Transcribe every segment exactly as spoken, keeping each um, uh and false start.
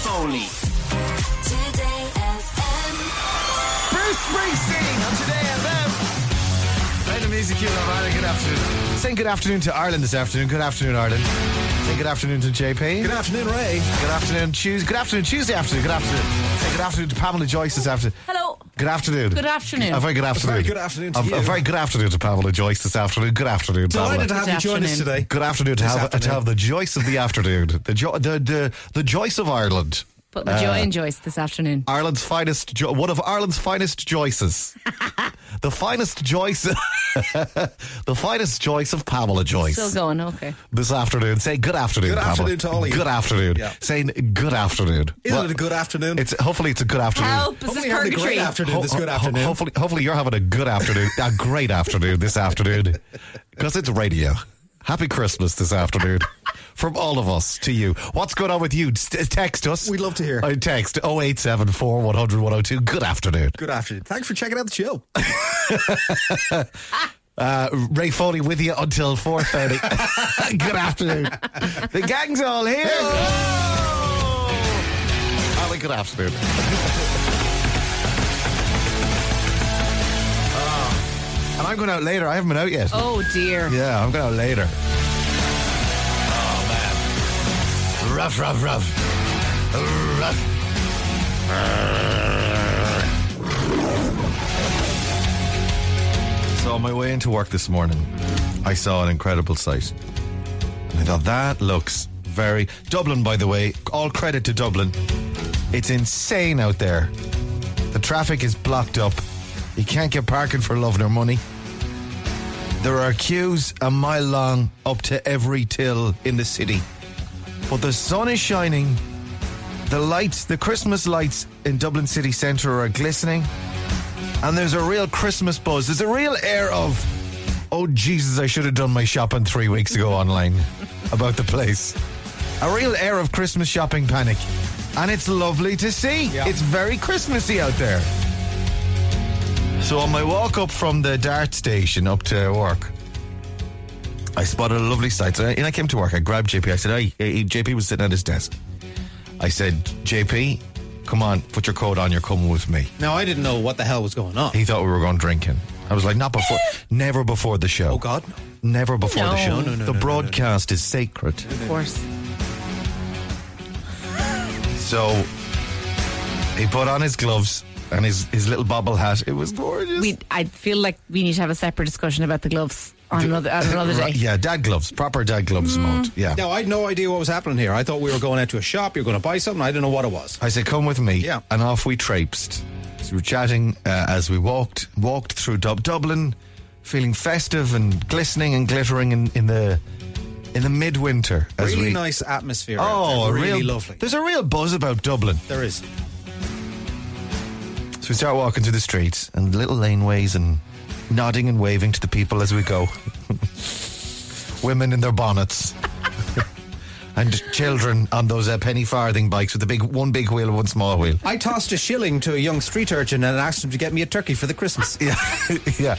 Foley. Today F M. Bruce Springsteen on Today F M. Playing the music here on Ireland. Good afternoon. Saying good afternoon to Ireland this afternoon. Good afternoon, Ireland. Saying good afternoon to J P. Good afternoon, Ray. Good afternoon, Tuesday. Good afternoon, Tuesday afternoon. Good afternoon. Say good afternoon to Pamela Joyce this afternoon. Hello. Good afternoon. Good afternoon. A very good afternoon. A very good afternoon to a, you. A very good afternoon to Pamela Joyce this afternoon. Good afternoon, Pamela. Delighted to have Good you join us afternoon. today. Good afternoon to This have, afternoon. to have the Joyce of the afternoon. The, jo- the, the, the Joyce of Ireland. Put the joy in Joyce this afternoon. Ireland's finest, jo- one of Ireland's finest Joyces. The finest Joyce, the finest Joyce of Pamela Joyce. Still going, okay. This afternoon. Say good afternoon, Good Pamela. afternoon to all of you. Good afternoon. Yeah. Saying good afternoon. Isn't Well, it a good afternoon? It's hopefully it's a good afternoon. Help, this Hopefully is you're having a purgatory. great afternoon this good Ho- ho- afternoon. Hopefully, hopefully you're having a good afternoon, a great afternoon this afternoon, because it's radio. Happy Christmas this afternoon. From all of us to you. What's going on with you? St- text us. We'd love to hear. I text oh eight seven four, one hundred, one oh two. Good afternoon. Good afternoon. Thanks for checking out the show. Uh, Ray Foley with you until four thirty. Good afternoon. The gang's all here. Oh! Ali, good afternoon. Oh. And I'm going out later. I haven't been out yet. Oh dear. Yeah, I'm going out later. Oh, man. Rough, rough, rough. Rough. So on my way into work this morning, I saw an incredible sight. And I thought, that looks very... Dublin, by the way, all credit to Dublin. It's insane out there. The traffic is blocked up. You can't get parking for love nor money. There are queues a mile long up to every till in the city. But the sun is shining. The lights, the Christmas lights in Dublin city centre are glistening. And there's a real Christmas buzz. There's a real air of, oh, Jesus, I should have done my shopping three weeks ago online about the place. A real air of Christmas shopping panic. And it's lovely to see. Yeah. It's very Christmassy out there. So on my walk up from the Dart station up to work, I spotted a lovely sight. So and I came to work. I grabbed J P. I said, hey, hey, J P was sitting at his desk. I said, J P, come on, put your coat on. You're coming with me. Now, I didn't know what the hell was going on. He thought we were going drinking. I was like, not before, never before the show. Oh, God, no. Never before No. the show. No, no, no, the no, no, broadcast is sacred. Of course. So he put on his gloves and his, his little bobble hat. It was gorgeous. We, I feel like we need to have a separate discussion about the gloves on another, on another day. Right, yeah, dad gloves. Proper dad gloves mode. Yeah. Now, I had no idea what was happening here. I thought we were going out to a shop. You were going to buy something. I didn't know what it was. I said, come with me. Yeah. And off we traipsed. So we were chatting uh, as we walked walked through Dub- Dublin, feeling festive and glistening and glittering in, in the in the midwinter. As Really we, nice atmosphere. Oh, out there. a Really real, lovely. There's a real buzz about Dublin. There is. So we start walking through the streets and little laneways and nodding and waving to the people as we go. Women in their bonnets. And children on those uh, penny farthing bikes with the big one big wheel and one small wheel. I tossed a shilling to a young street urchin and asked him to get me a turkey for the Christmas. Yeah, yeah.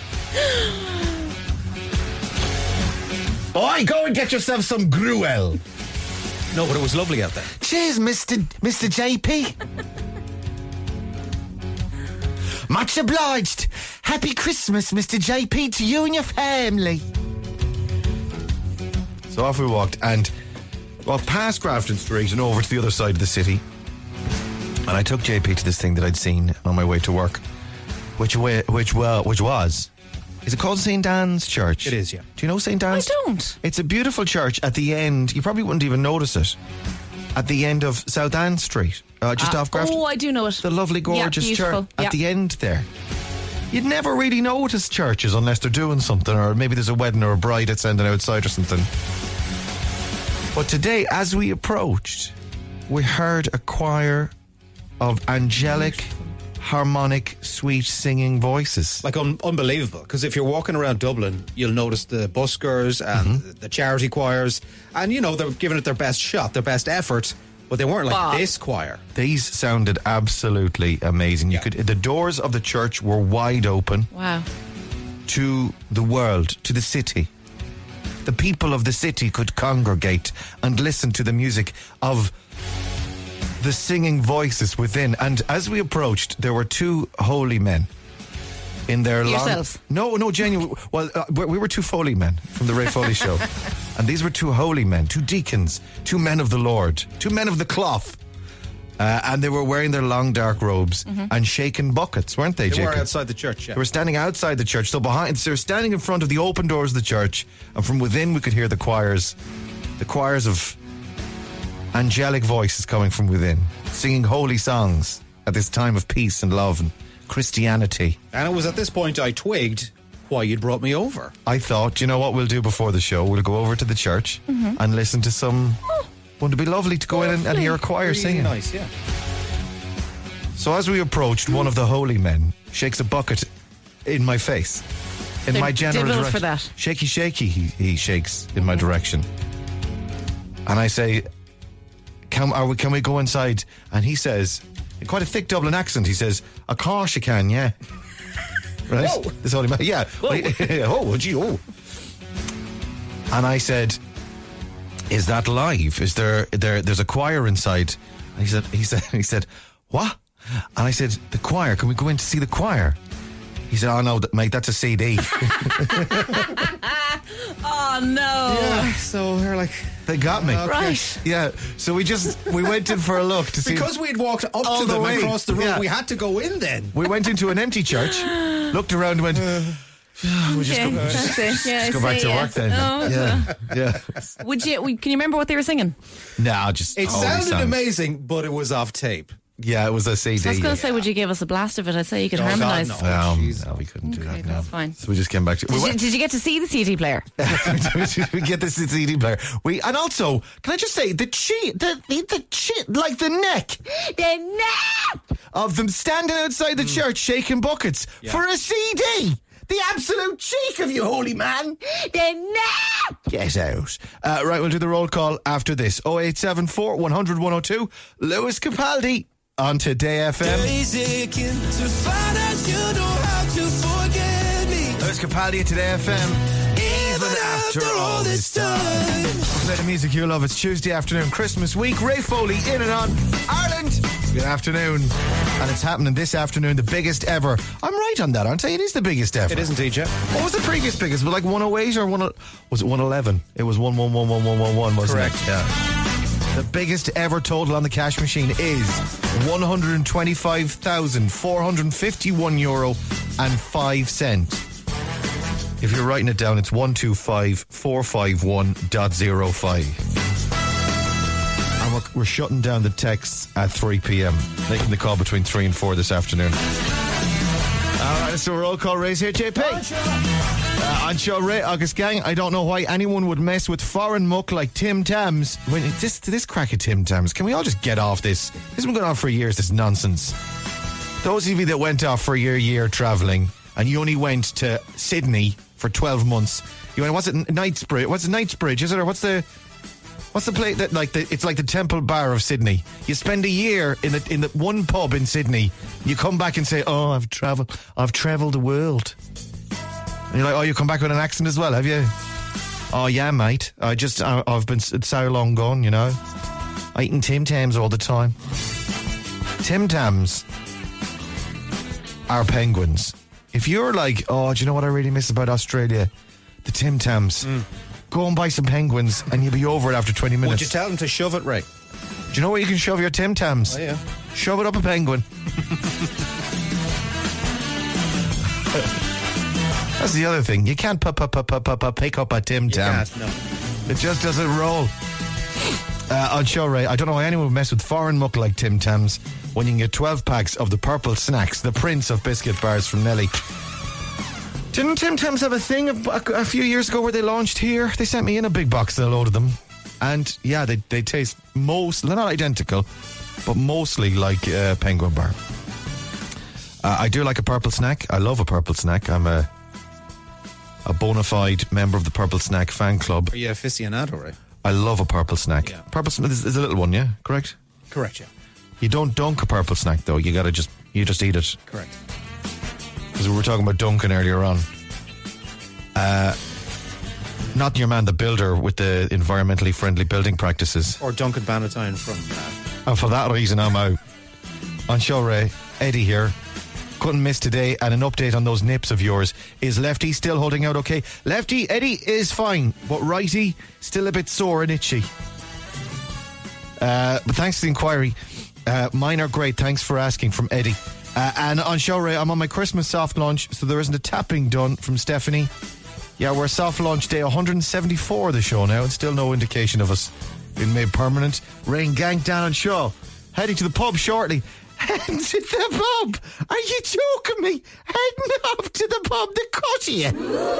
Boy, go and get yourself some gruel. No, but it was lovely out there. Cheers, Mister Mister J P. Much obliged. Happy Christmas, Mister J P, to you and your family. So off we walked and walked past Grafton Street and over to the other side of the city. And I took J P to this thing that I'd seen on my way to work, which way, which well, which was. Is it called Saint Anne's Church? It is, yeah. Do you know Saint Anne's? I don't. It's a beautiful church at the end. You probably wouldn't even notice it. At the end of South Anne Street, uh, just Ah, off Grafton. oh, I do know it. The lovely, gorgeous Yeah, church beautiful. at Yeah. the end there. You'd never really notice churches unless they're doing something, or maybe there's a wedding or a bride that's sending outside or something. But today, as we approached, we heard a choir of angelic, harmonic, sweet singing voices. Like un- unbelievable, because if you're walking around Dublin, you'll notice the buskers and Mm-hmm. the charity choirs, and you know they're giving it their best shot, their best effort, but they weren't like Bob. this choir. These sounded absolutely amazing. You Yeah. could, the doors of the church were wide open Wow. to the world, to the city. The people of the city could congregate and listen to the music of the singing voices within. And as we approached, there were two holy men in their Yourselves? long... No, no, genuine. Well, uh, we we were two Foley men from the Ray Foley Show. And these were two holy men, two deacons, two men of the Lord, two men of the cloth. Uh, and they were wearing their long dark robes Mm-hmm. and shaking buckets, weren't they, They Jacob? were outside the church, yeah. They were standing outside the church. So behind, they were standing in front of the open doors of the church, and from within we could hear the choirs, the choirs of angelic voices coming from within, singing holy songs at this time of peace and love and Christianity. And it was at this point I twigged why you'd brought me over. I thought, you know what we'll do before the show? We'll go over to the church Mm-hmm. and listen to some... Wouldn't it be lovely to go in and, and hear a choir Really singing? nice, yeah. So as we approached, one of the holy men shakes a bucket in my face, in They're my general devils direction. for that. Shaky, shaky, he, he shakes in my direction. And I say, can, are we, can we go inside? And he says, in quite a thick Dublin accent, he says, of course you can, yeah. Right? Whoa. This holy man, yeah. Well, he- oh, gee, oh. And I said, is that live? Is there, there, there's a choir inside? And he said, he said, he said, what? And I said, the choir, can we go in to see the choir? He said, oh no, th- mate, that's a C D. Oh, no. Yeah, so they're like... They got me. Right. Yeah, so we just, we went in for a look to see. Because we'd walked up All to the them way. across the room, Yeah. we had to go in then. We went into an empty church, looked around and went, we'll just Yeah, go, that's it. Yeah, just go I back see, to yeah. work then. Oh, yeah, yeah. Would you? would- Can you remember what they were singing? No, just It holy sounded songs. amazing, but it was off tape. Yeah, it was a C D. So I was going to say, would you give us a blast of it? I'd say you could Oh, God, harmonise. no. Um, Jeez. no, we couldn't do Okay, that now. that's fine. So we just came back to. We, Did you, went, did you get to see the C D player? we get this C D player. We and also, can I just say the cheat, the the, the cheat, like the neck, the neck of them standing outside the church shaking buckets for a C D. The absolute cheek of you, holy man. The neck. Get out. Uh, right, we'll do the roll call after this. oh eight seven four, one hundred, one oh two. Lewis Capaldi on Today F M. Lewis Capaldi at Today F M. Even after all this time. Play the music you love. It's Tuesday afternoon, Christmas week. Ray Foley in and on Ireland. Good afternoon. And it's happening this afternoon, the biggest ever. I'm right on that, aren't I? It is the biggest ever. It isn't, D J. What was the previous biggest? Was it like one oh eight or one? Was it one eleven? It was one one one one one one one, wasn't Correct. it? Yeah. The biggest ever total on the cash machine is one hundred twenty-five thousand four hundred fifty-one euro and five cents. If you're writing it down, it's one two five four five one dot zero five. And we're, we're shutting down the texts at three p.m. Making the call between three and four this afternoon. All right, so roll call raise here, J P. Uh, on show Ray August gang, I don't know why anyone would mess with foreign muck like Tim Tams. When this this crack of Tim Tams, can we all just get off this? This has been going on for years. This nonsense. Those of you that went off for your year travelling and you only went to Sydney for twelve months. You went, what's it, Knightsbridge? What's the Knightsbridge? Is it or what's the what's the place that like the, it's like the Temple Bar of Sydney? You spend a year in the in the one pub in Sydney. You come back and say, "Oh, I've travelled. I've travelled the world." And you're like, "Oh, you come back with an accent as well, have you?" "Oh yeah, mate. I just I, I've been s- so long gone, you know. Eating Tim Tams all the time." Tim Tams are penguins. If you're like, "Oh, do you know what I really miss about Australia? The Tim Tams." Mm. Go and buy some penguins and you'll be over it after twenty minutes. Would you tell them to shove it, Ray? Do you know where you can shove your Tim Tams? Oh, yeah. Shove it up a penguin. That's the other thing. You can't pu- pu- pu- pu- pu- pu- pick up a Tim You Tam. can't, no. It just doesn't roll. Uh, on show, Ray, I don't know why anyone would mess with foreign muck like Tim Tams when you can get twelve packs of the purple snacks, the prince of biscuit bars from Nelly. Didn't Tim Tams have a thing a, a few years ago where they launched here? They sent me in a big box and a load of them. And yeah, they, they taste most, they're not identical, but mostly like uh, Penguin Bar. Uh, I do like a purple snack. I love a purple snack. I'm a a bona fide member of the Purple Snack fan club. Are you aficionado, Ray? I love a purple snack. Yeah. Purple snack is, is a little one, yeah? Correct? Correct, yeah. You don't dunk a purple snack, though. You gotta just, you just eat it. Correct. Because we were talking about dunking earlier on. Uh, not your man, the builder, with the environmentally friendly building practices. Or Duncan Bannatyne from uh, And for that reason, I'm out. On show, Ray, Eddie here. Couldn't miss today, and an update on those nips of yours. Is Lefty still holding out okay? Lefty, Eddie is fine, but Righty, still a bit sore and itchy. Uh, but thanks to the inquiry. Uh, mine are great, thanks for asking, from Eddie. Uh, and on show, Ray, I'm on my Christmas soft launch, so there isn't a tapping done from Stephanie. Yeah, we're soft launch day one hundred seventy-four of the show now, and still no indication of us being made permanent. Rain gang down on show. Heading to the pub shortly. Heading to the pub? Are you joking me? Heading up to the pub to cut you.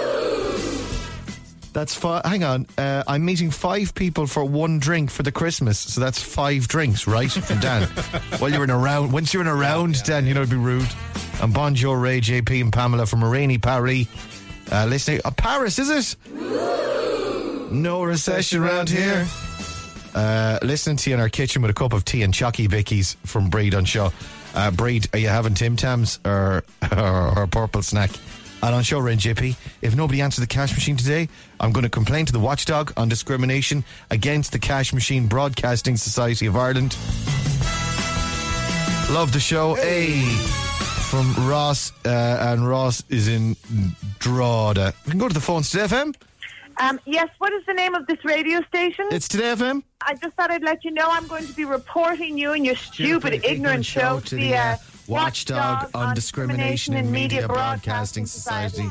That's five. Hang on. Uh, I'm meeting five people for one drink for the Christmas, so that's five drinks, right? From Dan. Well, you're in a round. Once you're in a round, yeah, Dan, you know it'd be rude. And Bonjour, Ray, J P, and Pamela from Rainy Paris. Uh, listening. Uh, Paris, is it? No recession around here. Uh, listening to you in our kitchen with a cup of tea and chocky bickies from Breed on show. Uh, Breed, are you having Tim Tams or, or, or a purple snack? And on show, Ray and J P, if nobody answered the cash machine today, I'm going to complain to the watchdog on discrimination against the Cash Machine Broadcasting Society of Ireland. Love the show. Hey, from Ross, uh, and Ross is in Drogheda. We can go to the phones. Today F M? Um, yes, what is the name of this radio station? It's Today F M. I just thought I'd let you know I'm going to be reporting you and your stupid, stupid ignorant show to the uh, Watchdog on, on Discrimination in Media Broadcasting Society.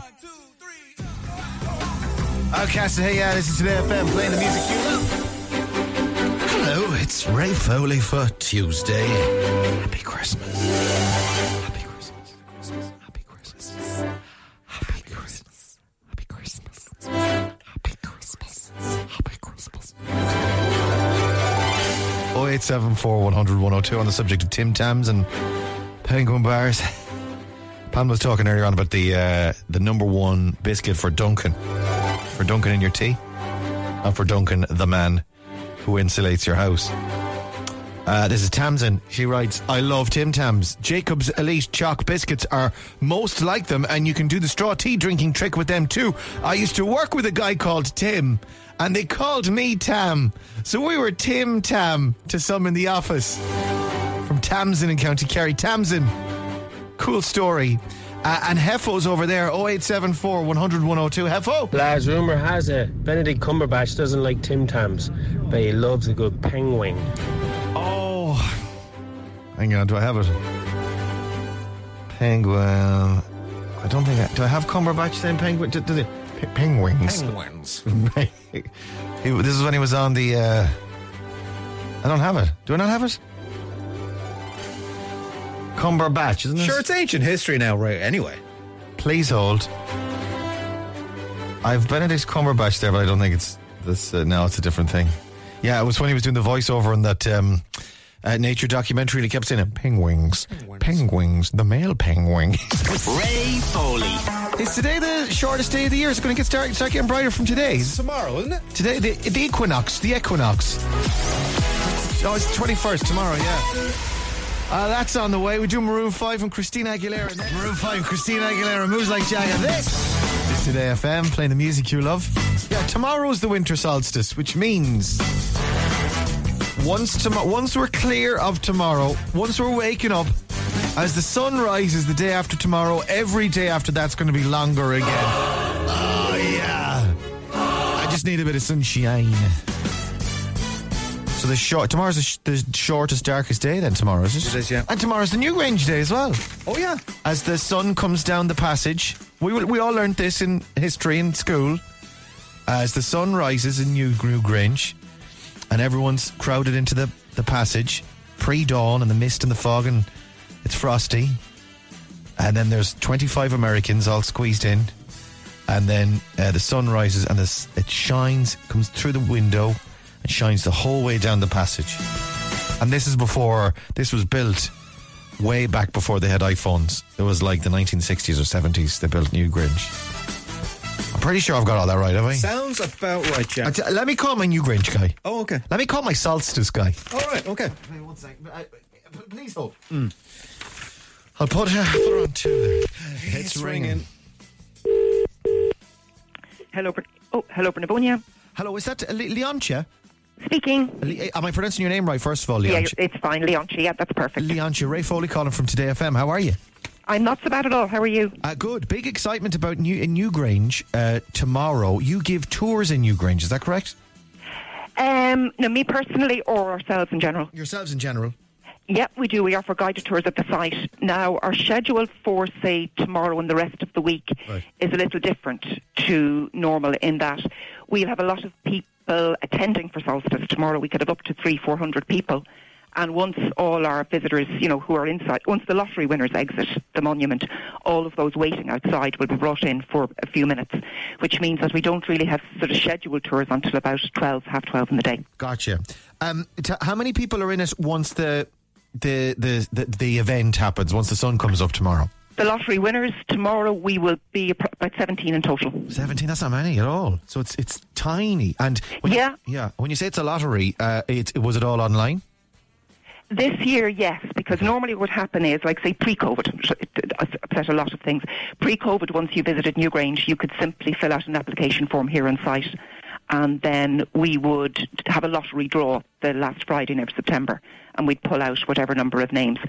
Okay, so hey, yeah, this is Today F M playing the music you love. Hello, it's Ray Foley for Tuesday. Happy Christmas. Happy Christmas. Happy Christmas. Happy Christmas. Happy Christmas. Happy Christmas. Happy Christmas. oh eight seven four one hundred one oh two on the subject of Tim Tams and Penguin bars. Pam was talking earlier on about the uh, the number one biscuit for Duncan. For Duncan in your tea. And for Duncan, the man who insulates your house. Uh, this is Tamsin. She writes, I love Tim Tams. Jacob's Elite Chalk Biscuits are most like them, and you can do the straw tea drinking trick with them too. I used to work with a guy called Tim, and they called me Tam. So we were Tim Tam to some in the office. From Tamsin in County Kerry. Tamsin. Cool story. Uh, and Heffo's over there, oh eight seven four one hundred one oh two. Heffo? Lads, rumour has it Benedict Cumberbatch doesn't like Tim Tams, but he loves a good penguin. Oh. Hang on, do I have it? Penguin. I don't think I... Do I have Cumberbatch saying penguin? Does it? P- penguins. Penguins. he, this is when he was on the... Uh, I don't have it. Do I not have it? Cumberbatch, isn't it? Sure, it's ancient history now, right? Anyway. Please hold. I've Benedict Cumberbatch there, but I don't think it's this. Uh, no, it's a different thing. Yeah, it was when he was doing the voiceover in that um, uh, nature documentary. He kept saying it, penguins, penguins, penguins, the male penguin. Ray Foley. Is today the shortest day of the year? Is it going to get start, start getting brighter from today? It's tomorrow, isn't it? Today, the, the equinox, the equinox. Oh, it's the twenty-first tomorrow, yeah. Uh, that's on the way. We do Maroon five and Christina Aguilera. Maroon five, Christina Aguilera, moves like Jagger. This is Today F M, playing the music you love. Yeah, tomorrow's the winter solstice, which means once tom- once we're clear of tomorrow, once we're waking up, as the sun rises the day after tomorrow, every day after that's going to be longer again. Oh, yeah. I just need a bit of sunshine. So the short tomorrow's the, sh- the shortest, darkest day then tomorrow, is it? It is, yeah. And tomorrow's the New Grange Day as well. Oh, yeah. As the sun comes down the passage. We we all learned this in history in school. As the sun rises in New, New Grange and everyone's crowded into the, the passage, pre-dawn and the mist and the fog and it's frosty. And then there's twenty-five Americans all squeezed in. And then uh, the sun rises and the, it shines, comes through the window and shines the whole way down the passage. And this is before, this was built way back before they had iPhones. It was like the nineteen sixties or seventies they built New Grange. I'm pretty sure I've got all that right, have I? Sounds about right, Jack. T- let me call my New Grange guy. Oh, okay. Let me call my solstice guy. All right, okay. Wait one second. I, please hold. Mm. I'll put, uh, put her on two there. It's, it's ringing. Hello, Br- oh, hello, Bernabonia. Hello, is that uh, Le- Leontia? Speaking. Le- Am I pronouncing your name right, first of all, Yeah, Leontia? it's fine. Leontia, yeah, that's perfect. Leontia, Ray Foley calling from Today F M. How are you? I'm not so bad at all. How are you? Uh, good. Big excitement about New in Newgrange uh, tomorrow. You give tours in Newgrange, is that correct? Um, no, me personally or ourselves in general? Yourselves in general. Yeah, we do. We offer guided tours at the site. Now, our schedule for, say, tomorrow and the rest of the week Right. is a little different to normal in that we'll have a lot of people attending for Solstice tomorrow. We could have up to three, four hundred people. And once all our visitors, you know, who are inside, once the lottery winners exit the monument, all of those waiting outside will be brought in for a few minutes, which means that we don't really have sort of scheduled tours until about twelve, half twelve in the day. Gotcha. Um, t- how many people are in it once the the, the the the event happens? Once the sun comes up tomorrow? The lottery winners tomorrow, we will be appro- about seventeen in total. Seventeen. That's not many at all. So it's it's tiny. And when Yeah. you, yeah. When you say it's a lottery, uh, it was it all online? This year, yes, because normally what would happen is, like, say, pre-COVID, it upset a lot of things. Pre-COVID, once you visited Newgrange, you could simply fill out an application form here on site, and then we would have a lottery draw the last Friday in every September, and we'd pull out whatever number of names.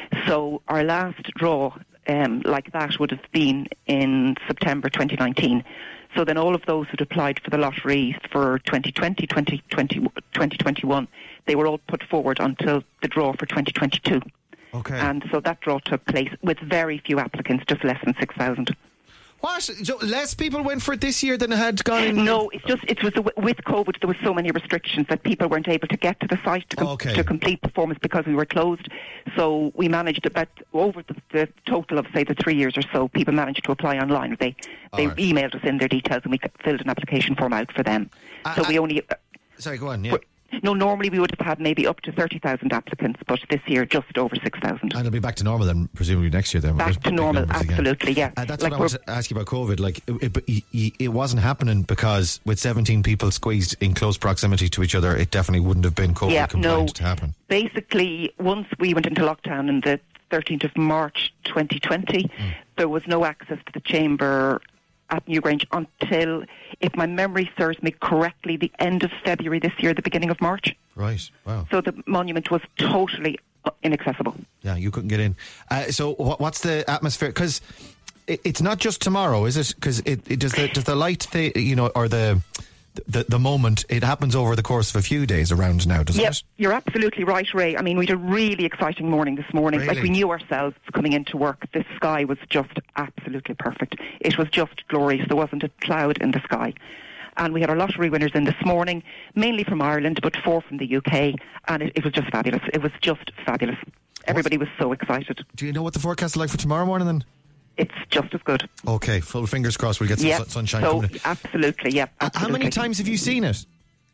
So our last draw, um, like that, would have been in September twenty nineteen. So then all of those who'd applied for the lottery for twenty twenty, twenty twenty, twenty twenty-one, they were all put forward until the draw for twenty twenty-two. Okay. And so that draw took place with very few applicants, just less than six thousand. What? So less people went for it this year than had gone in? No, it's just, it was the, with COVID, there was so many restrictions that people weren't able to get to the site to, com- Okay. to complete performance because we were closed. So we managed about, over the, the total of, say, the three years or so, people managed to apply online. They they All right. emailed us in their details and we filled an application form out for them. Uh, so we uh, only... Sorry, go on, yeah. No, normally we would have had maybe up to thirty thousand applicants, but this year just over six thousand. And it'll be back to normal then, presumably next year then. Back With to big normal, numbers again. absolutely, yeah. Uh, that's Like what I wanted to ask you about COVID. Like, it, it, it, it wasn't happening because with seventeen people squeezed in close proximity to each other, it definitely wouldn't have been COVID Yeah, compliant no. to happen. Basically, once we went into lockdown on the thirteenth of March twenty twenty, Mm. there was no access to the chamber at Newgrange until, if my memory serves me correctly, the end of February this year, the beginning of March. Right, wow. So the monument was totally uh, inaccessible. Yeah, you couldn't get in. Uh, so what, what's the atmosphere? Because it, it's not just tomorrow, is it? Because it, it does the does the light, thi- you know, or the, the the moment, it happens over the course of a few days around now, doesn't Yep, it? you're absolutely right, Ray. I mean, we had a really exciting morning this morning. Like, Really? we knew ourselves coming into work. The sky was just absolutely perfect. It was just glorious. There wasn't a cloud in the sky. And we had our lottery winners in this morning, mainly from Ireland, but four from the U K. And it, it was just fabulous. It was just fabulous. Everybody was so excited. Do you know what the forecast is like for tomorrow morning then? It's just as good. Okay, full fingers crossed we'll get some Yeah, sun- sunshine so coming in. absolutely, yeah. Uh, How many absolutely. times have you seen it?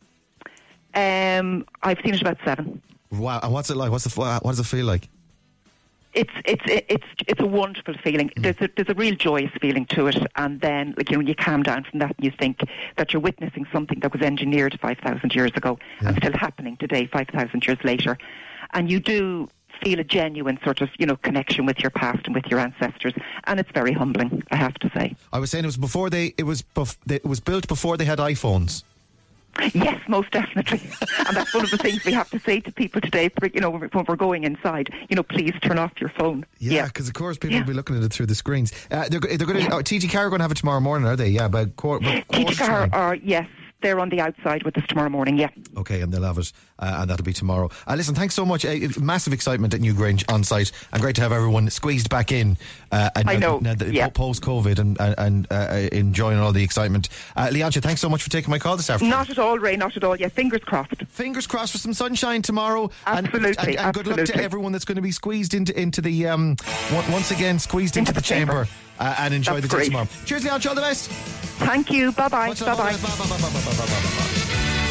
Um, I've seen it about seven. Wow, and what's it like? What's the what does it feel like? It's it's it's it's a wonderful feeling. There's a there's a real joyous feeling to it, and then, like, you know, you calm down from that and you think that you're witnessing something that was engineered five thousand years ago and still happening today, five thousand years later, and you do feel a genuine sort of, you know, connection with your past and with your ancestors, and it's very humbling, I have to say. I was saying it was before they it was bef- they, it was built before they had iPhones. Yes, most definitely. And that's one of the things we have to say to people today, you know, when we're going inside, you know, please turn off your phone. Yeah, because of course people Yeah. will be looking at it through the screens. Uh, they're they're going to oh, T G Car are going to have it tomorrow morning, are they? Yeah, about quarter. about quarter Teach to car nine. are, yes, they're on the outside with us tomorrow morning, yeah. Okay, and they'll have it, uh, and that'll be tomorrow. Uh, listen, thanks so much. Uh, massive excitement at Newgrange on site, and great to have everyone squeezed back in. Uh, and I know, Now, now, yeah. post COVID and and, and uh, enjoying all the excitement. Uh, Leontia, thanks so much for taking my call this afternoon. Not at all, Ray, not at all. Yeah, fingers crossed. Fingers crossed for some sunshine tomorrow. And- Absolutely, And, and good luck to absolutely. everyone that's going to be squeezed into into the um on- once again squeezed into, Into the the chamber. chamber, uh, and enjoy That's the day great. tomorrow. Cheers, Leontia. All the best. Thank you. Bye-bye. Much love, Bye-bye. all the best. Bye, bye, bye, bye, bye, bye, bye, bye.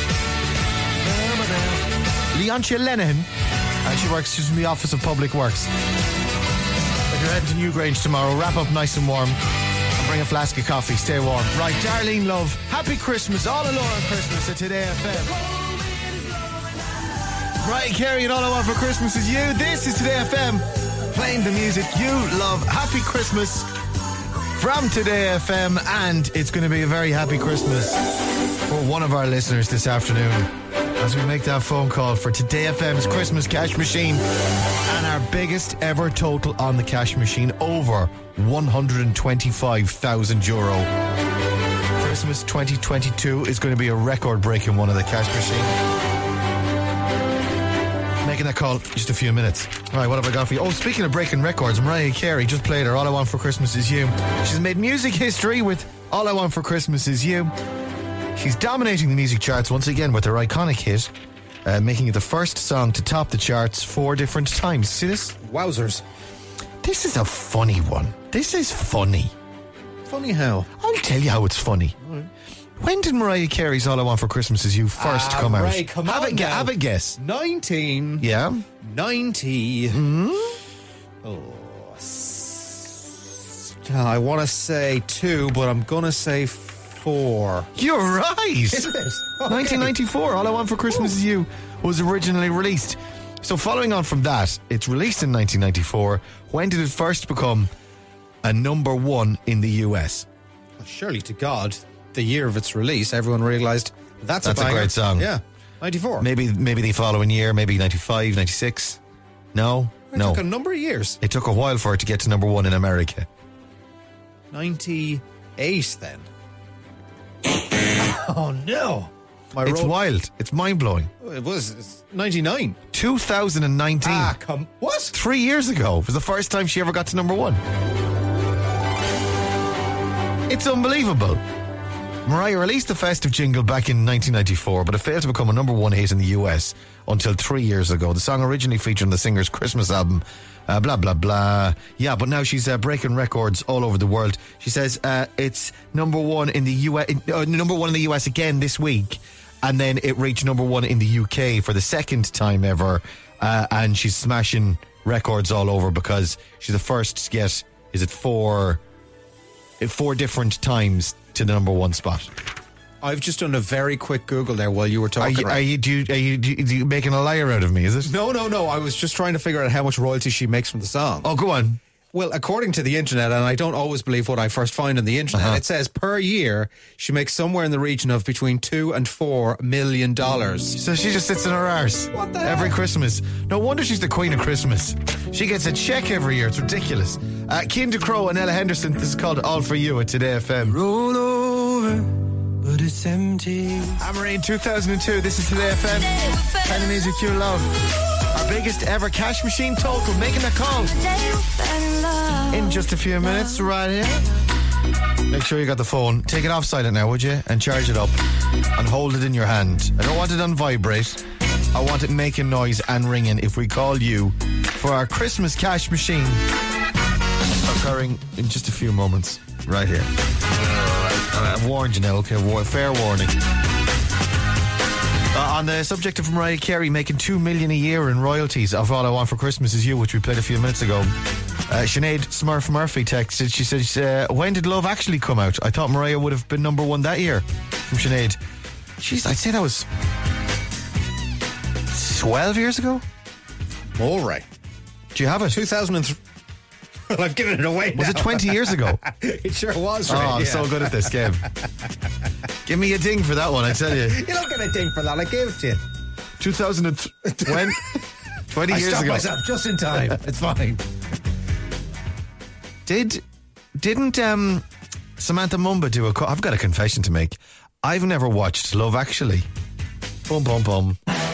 Leontia Lenihan, uh, she works she's in the Office of Public Works. If you're heading to Newgrange tomorrow, wrap up nice and warm and bring a flask of coffee. Stay warm. Right, Darlene Love, happy Christmas, all alone on Christmas at Today F M. Right, Carey, and all I want for Christmas is you. This is Today F M, playing the music you love. Happy Christmas from Today F M, and it's going to be a very happy Christmas for one of our listeners this afternoon. as we make that phone call for Today F M's Christmas cash machine and our biggest ever total on the cash machine, over one hundred twenty-five thousand euro. Christmas twenty twenty-two is going to be a record-breaking one of the cash machine. Making that call just a few minutes. All right, what have I got for you? Oh, speaking of breaking records, Mariah Carey just played her All I Want for Christmas Is You. She's made music history with All I Want for Christmas Is You. She's dominating the music charts once again with her iconic hit, uh, making it the first song to top the charts four different times. See this? Wowzers. This is a funny one. This is funny. Funny how? I'll tell you how it's funny. Right. When did Mariah Carey's All I Want for Christmas Is You first ah, come out? Ray, come have, on a, gu- have a guess. nineteen Yeah? ninety. Mm-hmm. Oh, s- I want to say two, but I'm going to say four. You're right. Is it? Okay. nineteen ninety-four, All I Want for Christmas Is You was originally released. So following on from that, it's released in nineteen ninety-four. When did it first become a number one in the U S? Well, surely to God, the year of its release, everyone realised that's, That's a, a banger. great song. Yeah, ninety-four. Maybe maybe the following year, maybe ninety-five, ninety-six. No, It no. took a number of years. It took a while for it to get to number one in America. ninety-eight then. Oh no. My It's road- wild. It's mind-blowing. It was it's ninety-nine. two thousand nineteen. Ah, come. What? Three years ago was the first time she ever got to number one. It's unbelievable. Mariah released the festive jingle back in nineteen ninety-four, but it failed to become a number one hit in the U S until three years ago. The song originally featured on the singer's Christmas album, uh, blah, blah, blah. Yeah, but now she's uh, breaking records all over the world. She says uh, it's number one in the U S, uh, number one in the U S again this week, and then it reached number one in the U K for the second time ever, uh, and she's smashing records all over because she's the first to get, is it four, four different times to the number one spot. I've just done a very quick Google there while you were Are talking. you, right? are you, do you, are you, do you, do you making a liar out of me, is it? No, no, no. I was just trying to figure out how much royalty she makes from the song. Oh, go on. Well, according to the internet, and I don't always believe what I first find on the internet, Uh-huh. it says per year she makes somewhere in the region of between two and four million dollars. So she just sits in her arse What the hell? every Christmas. No wonder she's the queen of Christmas. She gets a check every year. It's ridiculous. Uh, Cian Ducrot and Ella Henderson. This is called All For You at Today F M. Roll over, but it's empty. Amory in two thousand two. This is Today F M. Kind of music you love. Our biggest ever cash machine total. Making a call in just a few minutes right here. Make sure you got the phone. Take it off silent now, would you? And charge it up. And hold it in your hand. I don't want it on vibrate. I want it making noise and ringing if we call you for our Christmas cash machine. Occurring in just a few moments. Right here. I've warned you now, okay? Fair warning. Uh, on the subject of Mariah Carey making two million a year in royalties of All I Want for Christmas Is You, which we played a few minutes ago, uh, Sinead Smurf Murphy texted. She said, uh, "When did Love Actually come out? I thought Mariah would have been number one that year." From Sinead. Jeez, I'd say that was twelve years ago. All right. Do you have it? two thousand three. Well, I've given it away Was now. it twenty years ago? It sure was, Oh, right? I'm yeah. so good at this game. Give me a ding for that one, I tell you. You don't get a ding for that. I gave it to you. two thousand when? twenty I years stopped ago. myself just in time. It's fine. Did didn't um, Samantha Mumba do a? Co- I've got a confession to make. I've never watched Love Actually. Bum bum bum.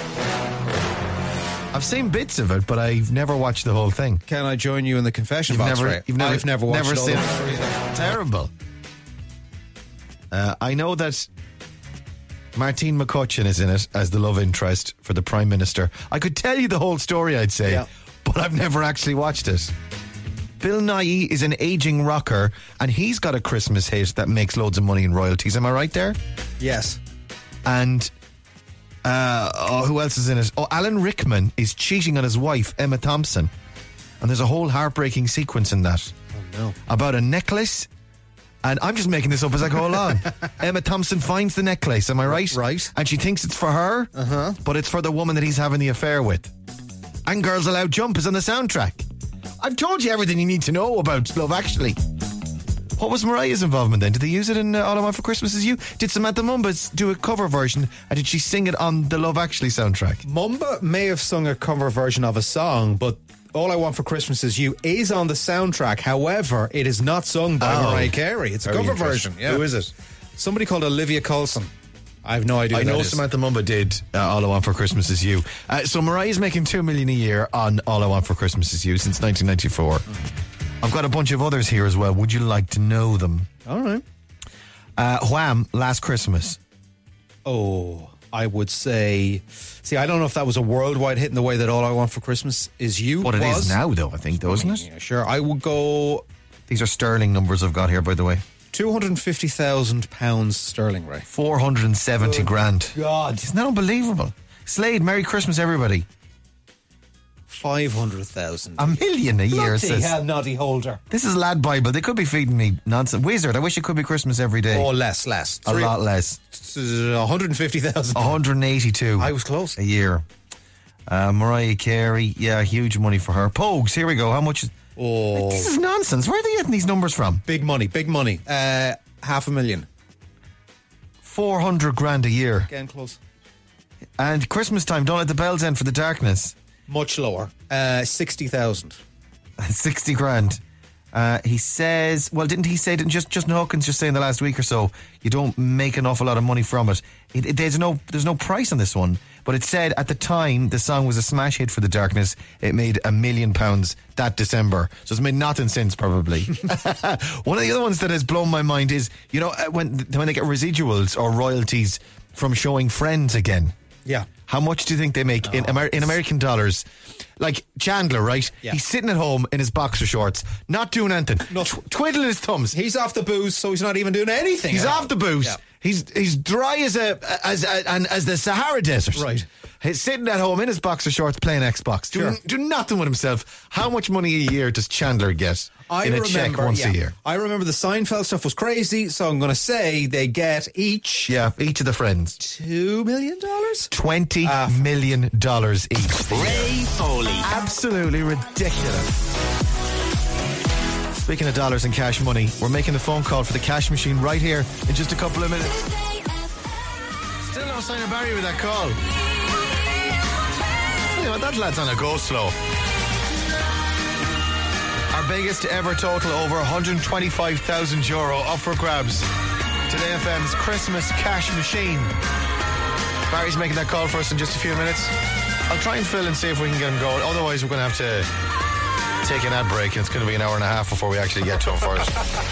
I've seen bits of it, but I've never watched the whole thing. Can I join you in the confession You've box? never, Ray? you've never, I've never watched never all seen of it. Terrible. Uh, I know that Martine McCutcheon is in it as the love interest for the Prime Minister. I could tell you the whole story, I'd say, Yeah. but I've never actually watched it. Bill Nighy is an aging rocker, and he's got a Christmas hit that makes loads of money in royalties. Am I right there? Yes. And uh, oh, who else is in it? Oh, Alan Rickman is cheating on his wife, Emma Thompson. And there's a whole heartbreaking sequence in that. Oh, no. About a necklace. And I'm just making this up as I go along. Emma Thompson finds the necklace, am I right? Right. And she thinks it's for her, Uh-huh. but it's for the woman that he's having the affair with. And Girls Aloud Jump is on the soundtrack. I've told you everything you need to know about Love Actually. What was Mariah's involvement then? Did they use it in uh, All I Want for Christmas Is You? Did Samantha Mumba do a cover version, and did she sing it on the Love Actually soundtrack? Mumba may have sung a cover version of a song, but All I Want for Christmas Is You is on the soundtrack. However, it is not sung by Oh. Mariah Carey. It's a Very cover interesting. version. Yeah. Who is it? Somebody called Olivia Colson. I have no idea I who know that is. Samantha Mumba did uh, All I Want for Christmas Is You. Uh, so Mariah's making two million a year on All I Want for Christmas Is You since nineteen ninety-four. I've got a bunch of others here as well. Would you like to know them? All right. Uh, Wham! Last Christmas. Oh, I would say... See, I don't know if that was a worldwide hit in the way that All I Want for Christmas Is You What it was. is now, though, I think, though, isn't it? Yeah, sure. I would go These are sterling numbers I've got here, by the way. two hundred fifty thousand pounds sterling, Ray. four hundred seventy grand. God. Isn't that unbelievable? Slade, Merry Christmas, everybody. five hundred thousand. A million a year, Bloody says. hell, Noddy Holder. This is Lad Bible. They could be feeding me nonsense. Wizard, I wish it could be Christmas every day. Oh, less, less. a lot less. one hundred fifty thousand. one hundred eighty-two. I was close. A year. Uh, Mariah Carey, yeah, huge money for her. Pogues, here we go. How much is... Oh, This is nonsense. Where are they getting these numbers from? big money, big money. Uh, half a million. four hundred grand a year. Again, close. And Christmas time, don't let the bells end for the darkness. Much lower. Uh, sixty thousand. sixty grand. Uh, he says, well, didn't he say, didn't just Justin Hawkins just say in the last week or so, you don't make an awful lot of money from it. It, it. There's no there's no price on this one, but it said at the time the song was a smash hit for the darkness. It made a million pounds that December. So it's made nothing since, probably. One of the other ones that has blown my mind is, you know, uh, when, when they get residuals or royalties from showing Friends again. Yeah. How much do you think they make in, Amer- in American dollars? Like Chandler, right? Yeah. He's sitting at home in his boxer shorts, not doing anything, No. tw- twiddling his thumbs. He's off the booze, so he's not even doing anything. He's at off all. the booze. Yeah. He's he's dry as a as a, and as the Sahara Desert. Right. He's sitting at home in his boxer shorts playing Xbox, doing, Sure. doing nothing with himself. How much money a year does Chandler get I in a remember, check once yeah. a year? I remember the Seinfeld stuff was crazy, so I'm going to say they get each Yeah, each of the Friends, two million dollars. twenty Ah. million dollars each. Ray Foley. Absolutely ridiculous. Speaking of dollars and cash money, we're making the phone call for the cash machine right here in just a couple of minutes. Still no sign of Barry with that call. Tell you what, that lad's on a go slow. Our biggest ever total, over one hundred twenty-five thousand euro, up for grabs. Today F M's Christmas cash machine. Barry's making that call for us in just a few minutes. I'll try and fill and see if we can get him going. Otherwise, we're going to have to take an ad break, and it's going to be an hour and a half before we actually get to him first.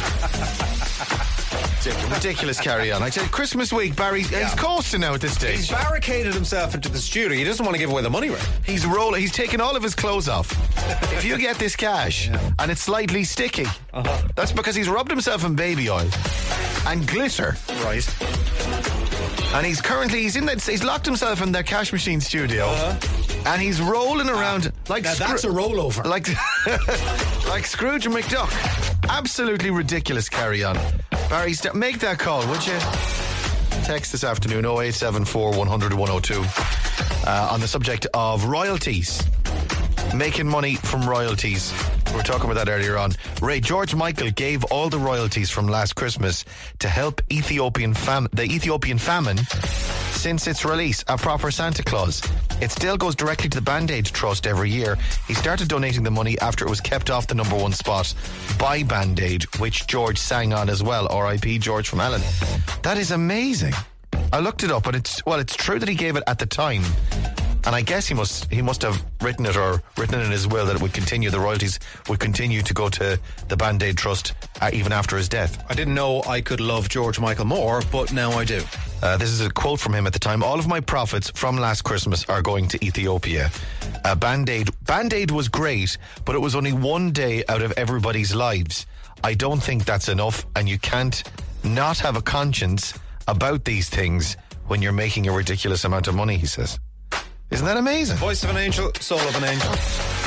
Ridiculous carry on. I said Christmas week, Barry, he's coasting now at this stage. He's barricaded himself into the studio. He doesn't want to give away the money, right? He's rolling. He's taking all of his clothes off. If you get this cash and it's slightly sticky, Uh-huh. that's because he's rubbed himself in baby oil and glitter. Right. And he's currently he's in that he's locked himself in that cash machine studio, and he's rolling around like Now that's a rollover. like like Scrooge McDuck. Absolutely ridiculous carry on. Barry, st- make that call, would you? Text this afternoon oh eight seven four, one hundred, one oh two uh, on the subject of royalties. Making money from royalties. We were talking about that earlier on. Ray, George Michael gave all the royalties from last Christmas to help Ethiopian fam- the Ethiopian famine since its release, A Proper Santa Claus. It still goes directly to the Band-Aid Trust every year. He started donating the money after it was kept off the number one spot by Band-Aid, which George sang on as well. R I P George from Ellen. That is amazing. I looked it up, but it's well, it's true that he gave it at the time. And I guess he must he must have written it or written it in his will that it would continue, the royalties would continue to go to the Band-Aid Trust uh, even after his death. I didn't know I could love George Michael more, but now I do. Uh, this is a quote from him at the time. All of my profits from last Christmas are going to Ethiopia. Uh, Band-Aid, Band-Aid was great, but it was only one day out of everybody's lives. I don't think that's enough, and you can't not have a conscience about these things when you're making a ridiculous amount of money, he says. Isn't that amazing? Voice of an angel, soul of an angel.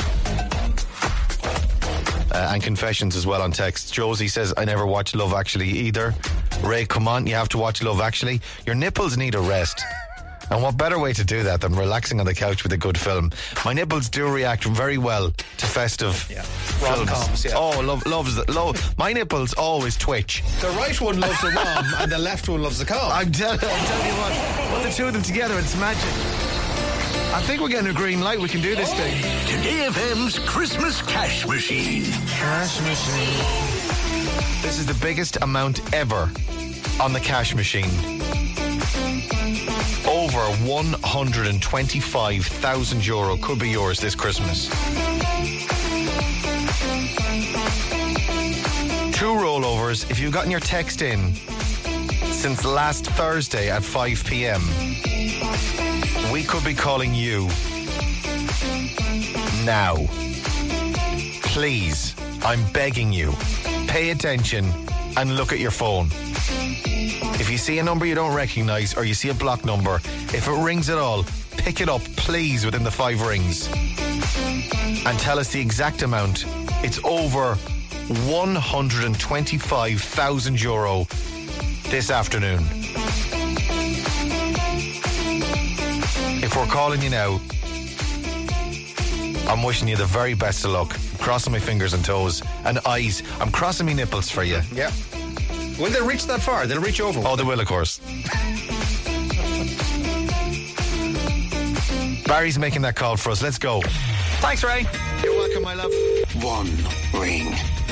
Uh, and confessions as well on text. Josie says, I never watched Love Actually either. Ray, come on, you have to watch Love Actually. Your nipples need a rest. And what better way to do that than relaxing on the couch with a good film? My nipples do react very well to festive Yeah. films. Rom-coms, yeah. Oh, love, loves it. Love. My nipples always twitch. The right one loves the rom and the left one loves the com. I'm, tell- I'm telling you what, put the two of them together, it's magic. I think we're getting a green light. We can do this thing. Today F M's Christmas Cash Machine. Cash machine. This is the biggest amount ever on the cash machine. Over one hundred twenty-five thousand euro could be yours this Christmas. Two rollovers. If you've gotten your text in since last Thursday at five p.m, we could be calling you now. Please, I'm begging you, pay attention and look at your phone. If you see a number you don't recognise or you see a block number, if it rings at all, pick it up, please, within the five rings. And tell us the exact amount. It's over one hundred twenty-five thousand euro this afternoon. If we're calling you now, I'm wishing you the very best of luck. Crossing my fingers and toes and eyes. I'm crossing my nipples for you. Yeah. Will they reach that far? They'll reach over. Oh, they will, of course. Barry's making that call for us. Let's go. Thanks, Ray. You're welcome, my love. One ring.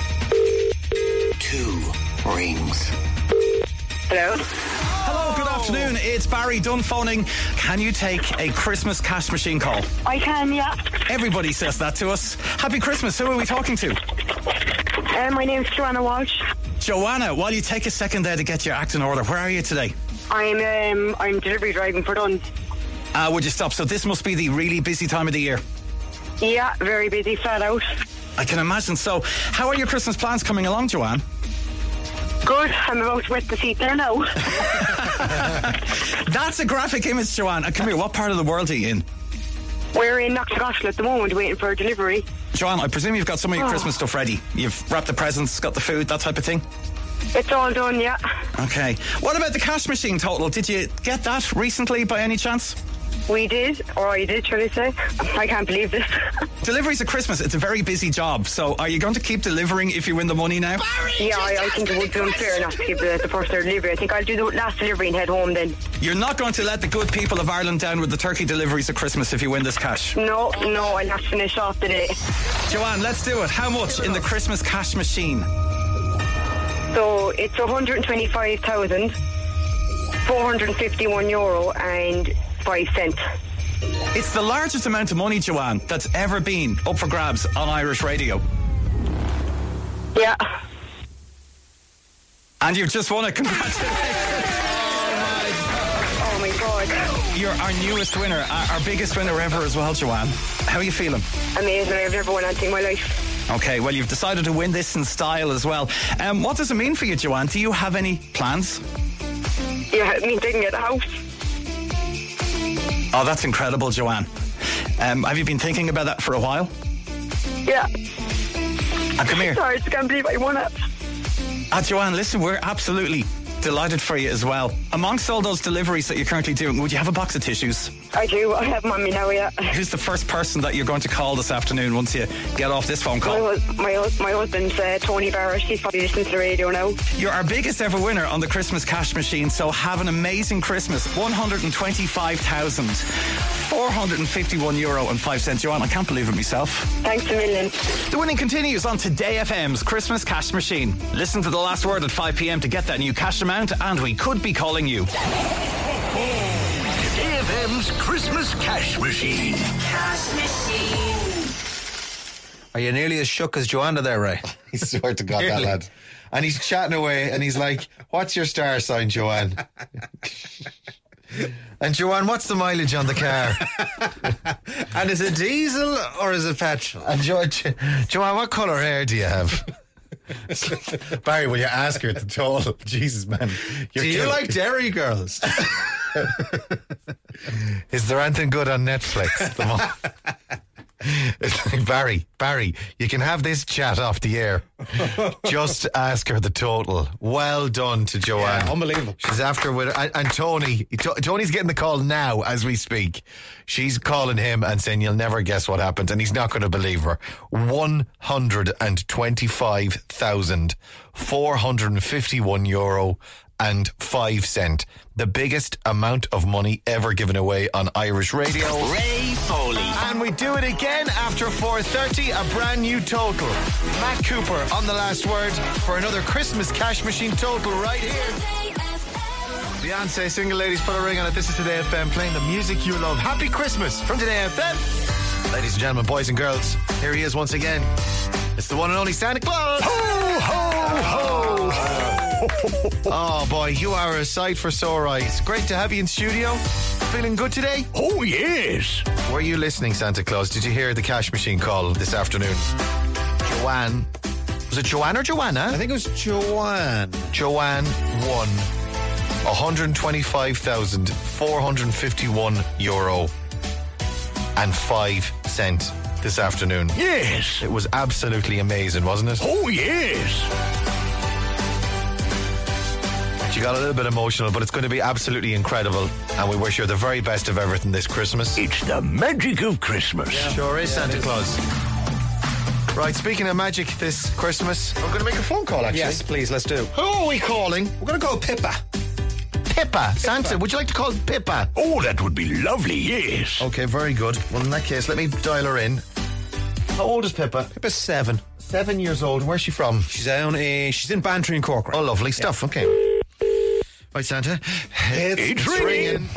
Two rings. Hello? Hello, good afternoon. It's Barry Dunn phoning. Can you take a Christmas cash machine call? I can, yeah. Everybody says that to us. Happy Christmas. Who are we talking to? Uh, my name's Joanna Walsh. Joanna, while you take a second there to get your act in order, where are you today? I'm um, I'm delivery driving for Dunn. Uh, would you stop? So this must be the really busy time of the year. Yeah, very busy, flat out. I can imagine. So how are your Christmas plans coming along, Joanne? Good, I'm about to wet the seat there now. That's a graphic image, Joanne. Uh, come here, what part of the world are you in? We're in Knocknagoshel at the moment, waiting for delivery. Joanne, I presume you've got some of your Oh. Christmas stuff ready. You've wrapped the presents, got the food, that type of thing? It's all done, yeah. Okay. What about the cash machine total? Did you get that recently by any chance? We did, or I did, shall I say. I can't believe this. Deliveries at Christmas, it's a very busy job. So are you going to keep delivering if you win the money now? Yeah, I, I think it would be unfair not to give the, the first delivery. I think I'll do the last delivery and head home then. You're not going to let the good people of Ireland down with the turkey deliveries at Christmas if you win this cash. No, no, I'll have to finish off the day. Joanne, let's do it. How much in the Christmas cash machine? So it's one hundred twenty-five thousand four hundred fifty-one euro and five cents. It's the largest amount of money, Joanne, that's ever been up for grabs on Irish radio. Yeah. And you've just won it. Congratulations. Oh my God. You're our newest winner, our, our biggest winner ever as well, Joanne. How are you feeling? Amazing. I've never won anything in my life. Okay, well, you've decided to win this in style as well. Um, what does it mean for you, Joanne? Do you have any plans? Yeah, it means I can get a house. Oh, that's incredible, Joanne. Um, have you been thinking about that for a while? Yeah. And come here. Sorry, I just can't believe I won it. Ah, Joanne, listen, we're absolutely delighted for you as well. Amongst all those deliveries that you're currently doing, would you have a box of tissues? I do. I have them on me now, yeah. Who's the first person that you're going to call this afternoon once you get off this phone My, call? hus- my, hus- my husband's uh, Tony Barrett. He's probably listening to the radio now. You're our biggest ever winner on the Christmas cash machine, so have an amazing Christmas. one hundred twenty-five thousand four hundred fifty-one euro and five cents. Joanne, I can't believe it myself. Thanks a million. The winning continues on Today F M's Christmas cash machine. Listen to the last word at five p.m. to get that new cash amount, and we could be calling you. Today F M's Christmas Cash Machine. Cash machine. Are you nearly as shook as Joanna there, Ray? I swear to God, that Really? lad. And he's chatting away and he's like, what's your star sign, Joanne? And Joanne, what's the mileage on the car? And is it diesel or is it petrol? And jo- jo- Joanne, what colour hair do you have? Barry, will you ask her to toll? Jesus, man. You're Do you killing- like dairy girls? Is there anything good on Netflix at the moment? It's like, Barry, Barry, you can have this chat off the air. Just ask her the total. Well done to Joanne. Yeah, unbelievable. She's after with and, and Tony. T- Tony's getting the call now as we speak. She's calling him and saying you'll never guess what happened, and he's not going to believe her. One hundred and twenty-five thousand four hundred and fifty-one euro and five cent. The biggest amount of money ever given away on Irish radio. Ray Foley. And we do it again after four thirty, a brand new total. Matt Cooper on the last word for another Christmas cash machine total right here. Beyonce, single ladies, put a ring on it. This is Today F M, playing the music you love. Happy Christmas from Today F M. Ladies and gentlemen, boys and girls, here he is once again. It's the one and only Santa Claus. Ho, ho, ho. Oh boy, you are a sight for sore eyes. Great to have you in studio. Feeling good today? Oh, yes. Were you listening, Santa Claus? Did you hear the cash machine call this afternoon? Joanne. Was it Joanne or Joanna? I think it was Joanne. Joanne won one hundred twenty-five thousand four hundred fifty-one euro and five cent this afternoon. Yes. It was absolutely amazing, wasn't it? Oh, yes. She got a little bit emotional, but it's going to be absolutely incredible, and we wish her the very best of everything this Christmas. It's the magic of Christmas. Yeah. Sure is, Santa Claus. Right, speaking of magic this Christmas, we're going to make a phone call, actually. Yes, please, let's do. Who are we calling? We're going to call Pippa. Pippa. Santa, would you like to call Pippa? Oh, that would be lovely, yes. Okay, very good. Well, in that case, let me dial her in. How old is Pippa? Pippa's seven. Seven years old. Where's she from? She's down in, she's in Bantry in Cork. Right? Oh, lovely stuff. Yeah. Okay. Right, Santa. It's, it's ringing.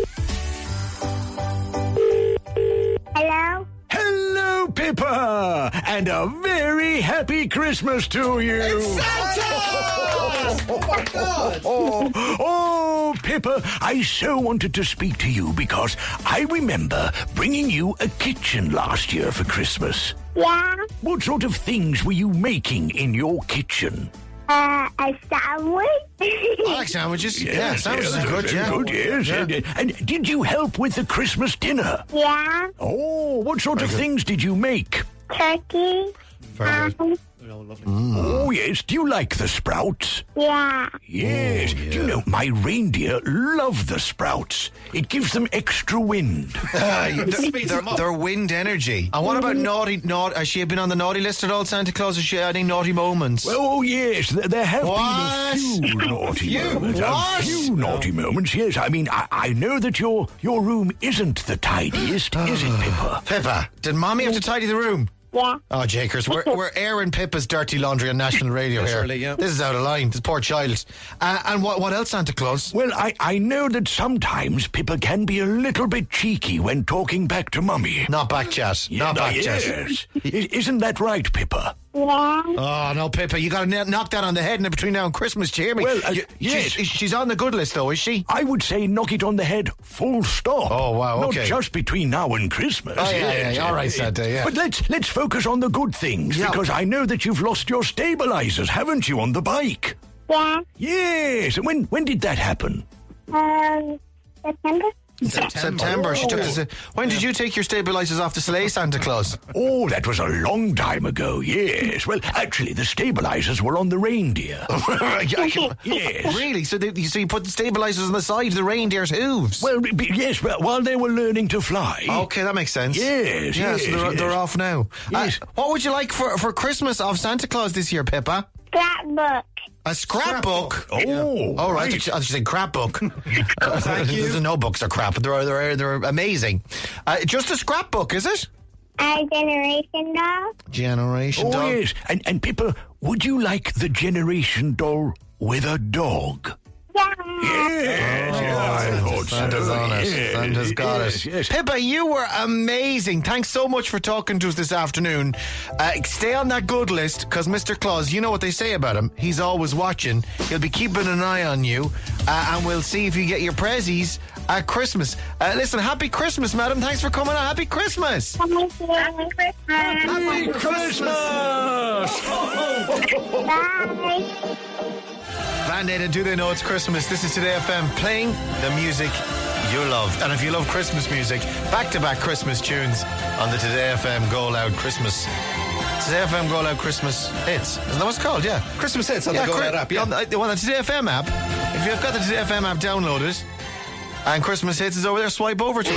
Hello? Hello, Pippa, and a very happy Christmas to you. It's Santa! Oh, my God. Oh, oh, Pippa, I so wanted to speak to you because I remember bringing you a kitchen last year for Christmas. Yeah? What sort of things were you making in your kitchen? Uh, a sandwich? I like sandwiches. Yes, yeah, sandwiches yes, are good, yeah. Good, yes. Yeah. And, and did you help with the Christmas dinner? Yeah? Oh, what sort Very of good. things did you make? Turkey? Very good. Um, Oh, yes. Do you like the sprouts? yeah. Yes. Oh, yeah. Do you know, my reindeer love the sprouts. It gives them extra wind. Uh, they're, they're wind energy. And what about naughty, naughty? Has she been on the naughty list at all, Santa Claus? Has she had any naughty moments? Well, oh, yes. There, there have What? been a few naughty few? moments. What? A few naughty moments, yes. I mean, I, I know that your, your room isn't the tidiest, is it, Pippa? Pippa, did Mommy have to tidy the room? Yeah. Oh, Jakers, we're, we're airing Pippa's dirty laundry on national radio Yes, here. really, yeah. This is out of line. This poor child. Uh, and what, what else, Santa Claus? Well, I, I know that sometimes Pippa can be a little bit cheeky when talking back to Mummy. Not back chat. Not back chat. yes. I- Isn't that right, Pippa? Yeah. Oh, no, Pippa, you got to knock that on the head in between now and Christmas. Do you hear me? Well, uh, You- yes. She's, she's on the good list, though, is she? I would say knock it on the head, full stop. Oh, wow, okay. Not just between now and Christmas. Oh, yeah, yeah, yeah. All right, Santa, yeah. But let's let's focus on the good things, Yeah. because I know that you've lost your stabilizers, haven't you, on the bike? Yeah. Yes. And when when did that happen? Um, September? September. She took this. When did you take your stabilizers off the sleigh, Santa Claus? Oh, that was a long time ago, yes. Well, actually, the stabilizers were on the reindeer. Yes. Really? So, they, so you put the stabilizers on the side of the reindeer's hooves? Well, b- yes, well, while they were learning to fly. Okay, that makes sense. Yes, Yeah, yes, so they're, yes. they're off now. Yes. Uh, what would you like for, for Christmas off Santa Claus this year, Pippa? Scrapbook. A scrapbook? Oh, Oh, right. right. I was saying crap book. Thank you. No books are crap. They're, they're, they're amazing. Uh, just a scrapbook, is it? Our generation doll. Generation Oh, dog. yes. And, and Pippa, would you like the generation doll with a dog? Yeah. Yes, yeah, I thought so. Santa's on it. Yes, Santa's got yes, it. yes. Pippa, you were amazing. Thanks so much for talking to us this afternoon. Uh, stay on that good list, because Mister Claus, you know what they say about him. He's always watching. He'll be keeping an eye on you. Uh, and we'll see if you get your prezzies at Christmas. Uh, listen, happy Christmas, madam. Thanks for coming on. Happy Christmas. Thank you. Happy Christmas. Happy Christmas. Bye. Band-Aid and Do They Know It's Christmas? This is Today F M, playing the music you love. And if you love Christmas music, back-to-back Christmas tunes on the Today F M Go Loud Christmas. Today F M Go Loud Christmas hits. Isn't that what it's called? Yeah. Christmas hits on yeah, the Go Cri- Loud app. Yeah. On the, on the Today F M app. If you've got the Today F M app downloaded and Christmas hits is over there, swipe over to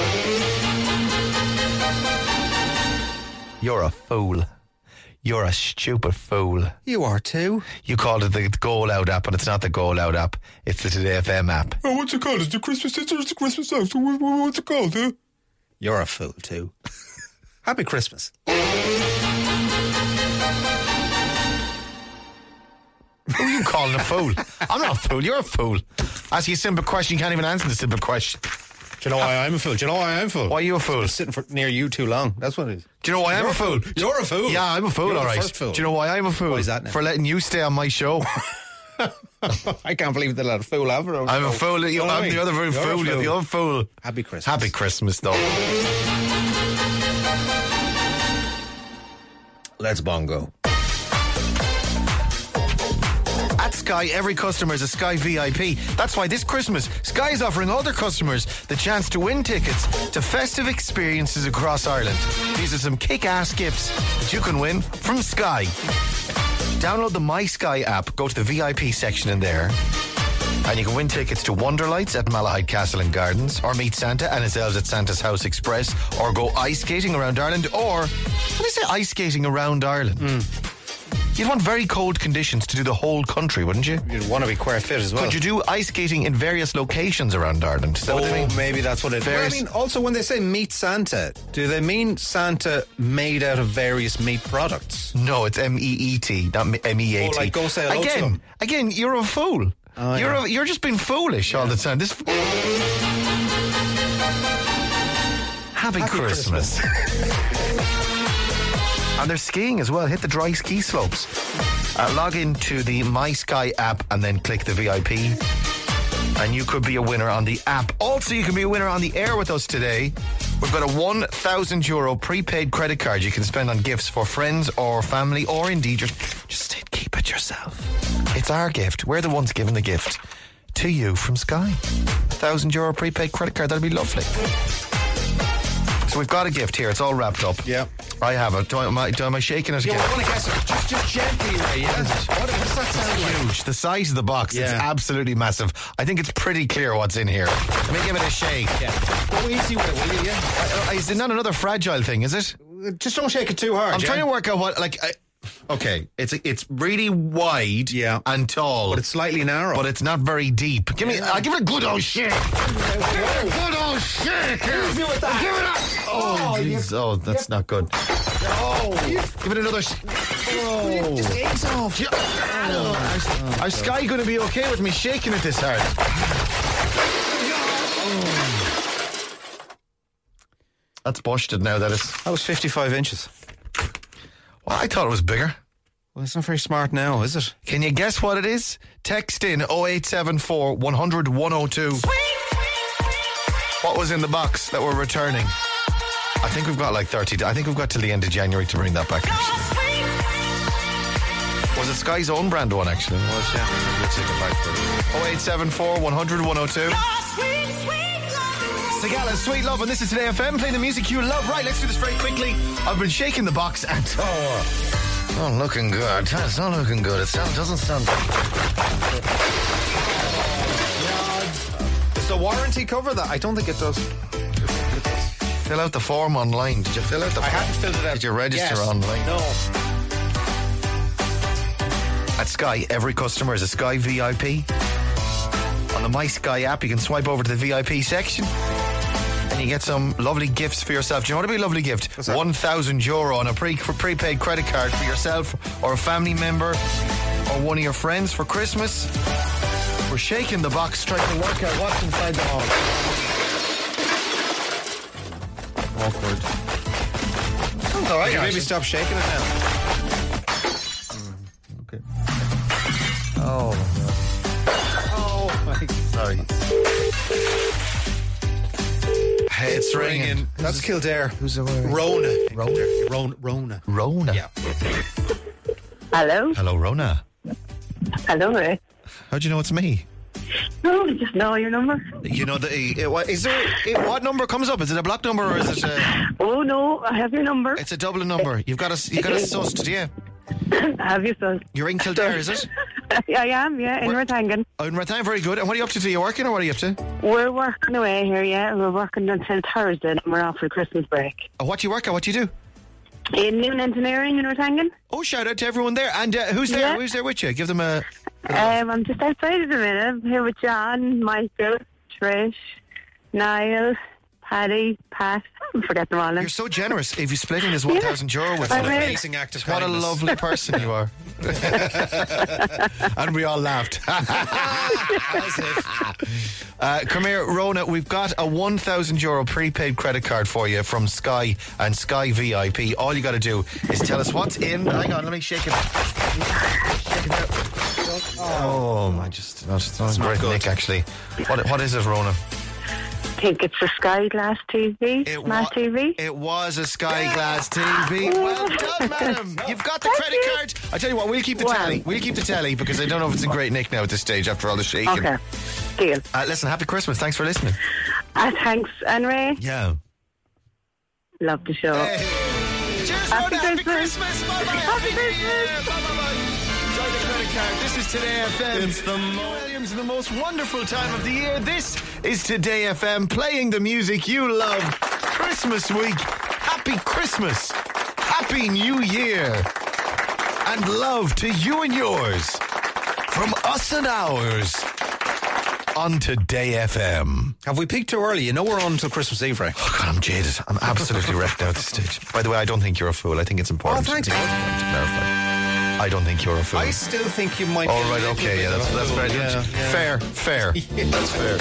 it. You're a fool. You're a stupid fool. You are too. You called it the Go Loud app, but it's not the Go Loud app. It's the Today F M app. Oh, what's it called? It's the Christmas hits or it's the Christmas songs? What's it called, huh? You're a fool too. Happy Christmas. Who are you calling a fool? I'm not a fool. You're a fool. Ask you a simple question, you can't even answer the simple question. Do you know why I'm a fool? Do you know why I'm a fool? Why are you a fool? I'm sitting for, near you too long. That's what it is. Do you know why I'm You're a fool? You're a fool. Yeah, I'm a fool, You're all the right. first fool. Do you know why I'm a fool? Why is that now? For letting you stay on my show. I can't believe that a fool ever. I'm a fool. You, know what I I'm mean? the other You're a fool. You're the other fool. Happy Christmas. Happy Christmas, though. Let's bongo. At Sky, every customer is a Sky V I P. That's why this Christmas, Sky is offering all their customers the chance to win tickets to festive experiences across Ireland. These are some kick-ass gifts that you can win from Sky. Download the My Sky app, go to the V I P section in there, and you can win tickets to Wonderlights at Malahide Castle and Gardens, or meet Santa and his elves at Santa's House Express, or go ice skating around Ireland, or, what do you say, ice skating around Ireland? Mm. You'd want very cold conditions to do the whole country, wouldn't you? You'd want to be quite fit as well. Could you do ice skating in various locations around Ireland? Is that oh, what they mean? Maybe that's what it is. Well, I mean, also when they say meet Santa, do they mean Santa made out of various meat products? No, it's M E E T, not M E A T. Oh, like go say hello again, to them. Again, you're a fool. Oh, you're yeah. a, you're just being foolish yeah. all the time. This. Happy, Happy Christmas. Christmas. And they're skiing as well. Hit the dry ski slopes. Uh, log into the My Sky app and then click the V I P. And you could be a winner on the app. Also, you can be a winner on the air with us today. We've got a one thousand euro prepaid credit card you can spend on gifts for friends or family, or indeed just, just keep it yourself. It's our gift. We're the ones giving the gift to you from Sky. one thousand euro prepaid credit card. That'd be lovely. So we've got a gift here. It's all wrapped up. Yeah. I have it. Do I, am, I, do, am I shaking it again? Yeah, I want to guess it. Just, just gently, Ray. Yeah. What, what's that sound like? Huge. The size of the box, Yeah. it's absolutely massive. I think it's pretty clear what's in here. Let me give it a shake. Yeah. Go easy with it, will you? Yeah. Uh, is it not another fragile thing, is it? Just don't shake it too hard. I'm yeah? trying to work out what, like, I, okay, it's it's really wide Yeah. and tall. But it's slightly narrow. But it's not very deep. Give me, Yeah. I'll give it a good old shake. Good old shake. Easy with that. Give it a, oh, Oh, geez. oh, that's not good. Oh. Give it another. Sh- Oh. Just eggs off. Yeah. Oh. Are Sky going to be okay with me shaking it this hard? That's busted now, that is. That was fifty-five inches. Well, I thought it was bigger. Well, it's not very smart now, is it? Can you guess what it is? Text in oh eight seven four, one hundred, one oh two. What was in the box that we're returning? I think we've got like thirty. I think we've got till the end of January to bring that back. Actually. Was it Sky's own brand one, actually? Well, yeah. We'll take it back for it. oh eight seven four, one hundred, one oh two. Sigala, Sweet Love, and this is Today F M, playing the music you love. Right, let's do this very quickly. I've been shaking the box and... Oh, not looking good. It's not looking good. It sound, doesn't sound... Does the warranty cover that? I don't think it does. Fill out the form online. Did you fill out the I form? haven't filled it out. Did you register Yes. online? No. At Sky, every customer is a Sky V I P. On the My Sky app, you can swipe over to the V I P section and you get some lovely gifts for yourself. Do you know what would be a lovely gift? one thousand euro on a pre- prepaid credit card for yourself or a family member or one of your friends for Christmas. We're shaking the box, trying to work out what's inside the box. Awkward. Sounds all right, Maybe actually. stop shaking it now. Okay. Oh. Oh, my. Sorry. Hey, it's ringing. That's Kildare. Who's away? Rona. Rona. Rona. Rona. Rona. Yeah. Hello. Hello, Rona. Hello, Ray. How'd you know it's me? Oh, just know your number. You know, the, it, what, is there, it, what number comes up? Is it a block number or is it a... Oh, no, I have your number. It's a Dublin number. You've got us, you've got us sussed, yeah. I have your son. You're in Kildare, is it? I am, yeah, in Rathangan. Oh, in Rathangan, very good. And what are you up to? Are you working or what are you up to? We're working away here, yeah. We're working until Thursday and we're off for Christmas break. Oh, what do you work at? What do you do? In Noon Engineering in Rathangan. Oh, shout out to everyone there. And uh, who's there? Yeah. Who's there with you? Give them a... Um, I'm just outside at the minute. I'm here with John, Michael, Trish, Niall, Paddy, Pat. I forget them all. You're so generous if you're splitting this one thousand Yeah. euro with I them. mean- Amazing act of What a kindness. lovely person you are. And we all laughed. As if. Uh, come here, Rona. We've got a one thousand euro prepaid credit card for you from Sky and Sky V I P. All you got to do is tell us what's in. Hang on, let me shake it. Shake it out. Oh, my, just that's, that's great, good. Nick. Actually, what what is it, Rona? I think it's the Sky Glass T V, It Smart wa- T V. It was a Sky Glass T V. Well done, madam. You've got the Thank credit you. card. I tell you what, we'll keep the Wow. tally. We'll keep the tally because I don't know if it's in great nick now at this stage after all the shaking. Okay, deal. Uh, listen, happy Christmas. Thanks for listening. Uh, thanks, Anne-Ray. Yeah. Love the show. Cheers, Happy Rhoda. Happy Christmas. Christmas. Bye-bye. Happy New Year. Christmas. Bye-bye. Enjoy the credit card. This is Today F M. It's the Mo Williams, the most wonderful time of the year. This is Today F M, playing the music you love. Christmas week. Happy Christmas. Happy New Year. And love to you and yours. From us and ours. On Today F M. Have we peaked too early? You know we're on until Christmas Eve, right? Oh, God, I'm jaded. I'm absolutely wrecked now at this stage. By the way, I don't think you're a fool. I think it's important. Oh, thanks, I think it's important to clarify. I don't think you're a fool. I still think you might. All be a right, little okay, bit yeah, that's, of a that's fool. fair. Yeah, yeah. Fair, fair. That's fair.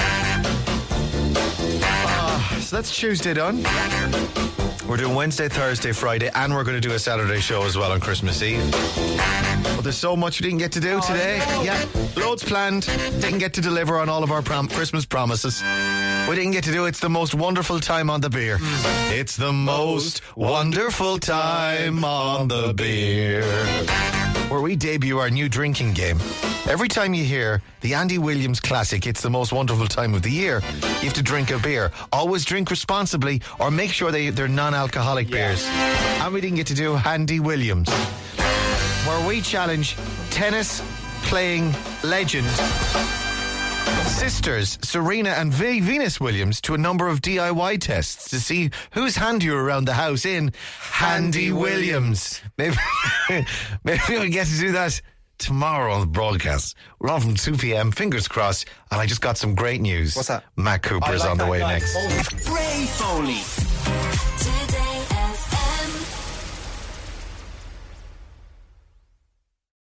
Ah, so that's Tuesday done. We're doing Wednesday, Thursday, Friday, and we're going to do a Saturday show as well on Christmas Eve. But there's so much we didn't get to do today. Yeah, loads planned. Didn't get to deliver on all of our prom- Christmas promises. We didn't get to do It's the Most Wonderful Time on the Beer. It's the most wonderful time on the beer. Where we debut our new drinking game. Every time you hear the Andy Williams classic, It's the Most Wonderful Time of the Year, you have to drink a beer. Always drink responsibly or make sure they, they're non-alcoholic beers. And we didn't get to do Andy Williams, where we challenge tennis-playing legend sisters Serena and V- Venus Williams to a number of D I Y tests to see who's handier around the house in Handy Williams. Maybe, maybe we'll get to do that tomorrow on the broadcast. We're on from two p.m. Fingers crossed. And I just got some great news. What's that? Matt Cooper is on the way next. Ray Foley.